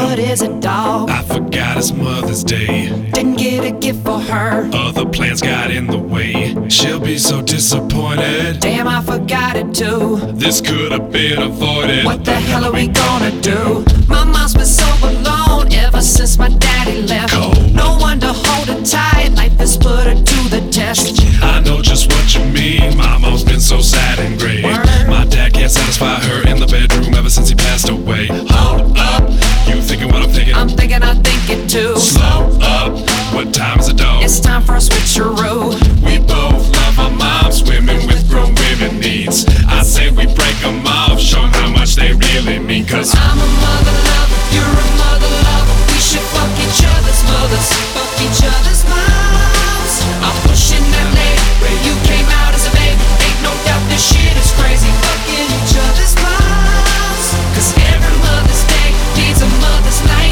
What is it, dog? I forgot it's Mother's Day. Didn't get a gift for her. Other plans got in the way. She'll be so disappointed. Damn, I forgot it too. This could have been avoided. What the hell are we gonna do? My mom's been so alone ever since my daddy left. Cold. No one to hold her tight. Life has put her to the test. I know just what you mean. My mom's been so sad and gray. Word. My dad can't satisfy her in the bedroom ever since he passed away. Hold up, you thinking what I'm thinking? I'm thinking I think it too. Slow up, what time is it, dog? It's time for a switcheroo. We both love our moms, women with grown women needs. I say we break them off, show 'em how much they really mean. Cause I'm a mother lover, you're a mother lover. We should fuck each other's mothers, fuck each other's moms. I'm pushing that leg where you came out as a baby. Ain't no doubt this shit is crazy, fucking each other's moms. Cause every Mother's Day needs a mother's night.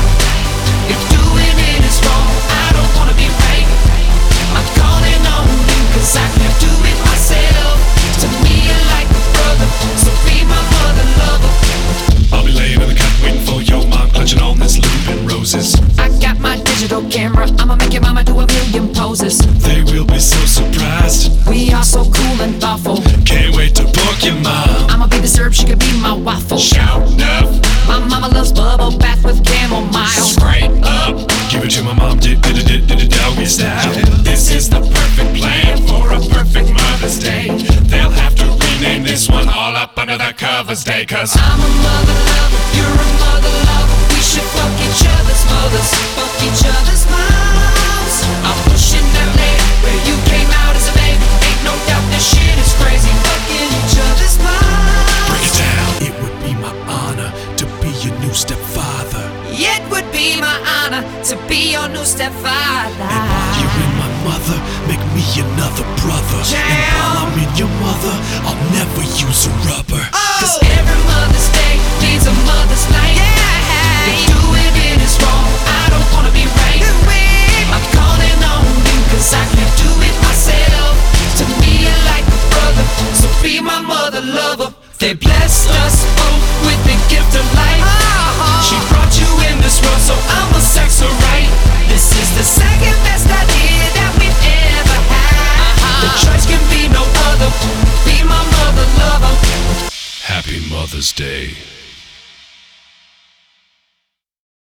If doing it is wrong, I don't wanna be right. I'm calling on you cause I can't do it myself. To me you're like a brother, so be my mother lover. I'll be laying in the cut waiting for your mom, clutching on this loop and roses. I got my digital camera, I'ma make your mama do a million poses. They will be so surprised. We are so cool and thoughtful. Can't wait to book your mom. I'ma be the syrup, she could be my waffle. Shout enough, My mama loves bubble bath with chamomile. straight up. Give it to my mom, did doggy style. This is the perfect plan for a perfect Mother's Day. They'll have to rename this one All Up Under the Covers Day. Cause I'm a mother lover, you're a mother lover. We should fuck each other's mothers, fuck each other's moms. I'm pushing that leg where you came out as a baby. Ain't no doubt this shit is crazy, fucking each other's moms. break it down. It would be my honor to be your new stepfather. It would be my honor to be your new stepfather. And while you're in my mother, make me another brother. And while I'm in your mother, I'll never use a rubber. Cause every Mother's Day needs a mother's night. If doing it is wrong, I don't wanna be right. I'm calling on you cause I can't do it myself. To me you're like a brother, so be my mother lover. They blessed us both with the gift of life. She brought you in this world, so I'ma sex her right. This is the second best idea that we've ever had. The choice can be no other. Be my mother lover. Happy Mother's Day.